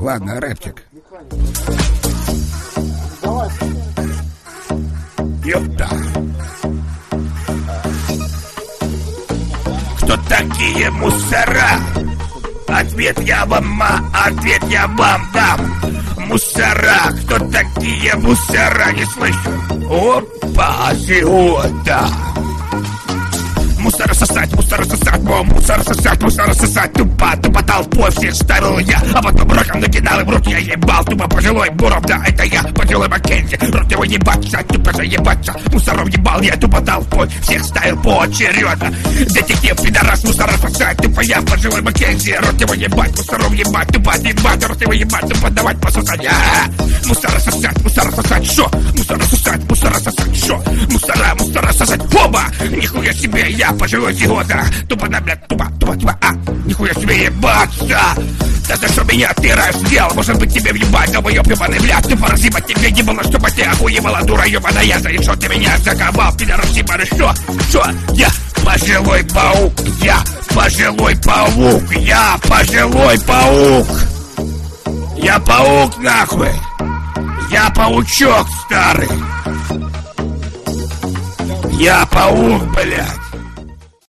ладно, рэпчик. Ёпта. Кто такие мусора? Ответ я вам дам. Мусора, кто такие мусора? Не слышу. Опа, зиота. Мусора сосать, тупо толпой всех ставил я, а потом раком накидал, и в руки я ебал, тупо пожилой буров, да, это я, пожилой Маккензи, рот его ебаться, тупо заебаться, мусором ебал я, тупо толпой всех ставил поочередно, детектив, пидорас, мусора сосать, тупо я, пожилой Маккензи, рот его ебать, мусором ебать, тупо ебать, рот его ебать, тупо давать пососать, мусора сосать, шо, мусора сосать, шо, мусора сосать, оба, нихуя себе, я пожилой зигота, тупо на, блядь, тупо, нихуя себе ебаться. Да за что меня ты раздел? Может быть тебе въебать, долбоёб ебаный, блядь. Ты паразима тебе не было, чтобы ты охуевала, дура ебаная. За что ты меня заковал, пидорас ебаный? Что? Я пожилой паук, я пожилой паук. Я паук, нахуй. Я паучок старый. Я паук, блядь.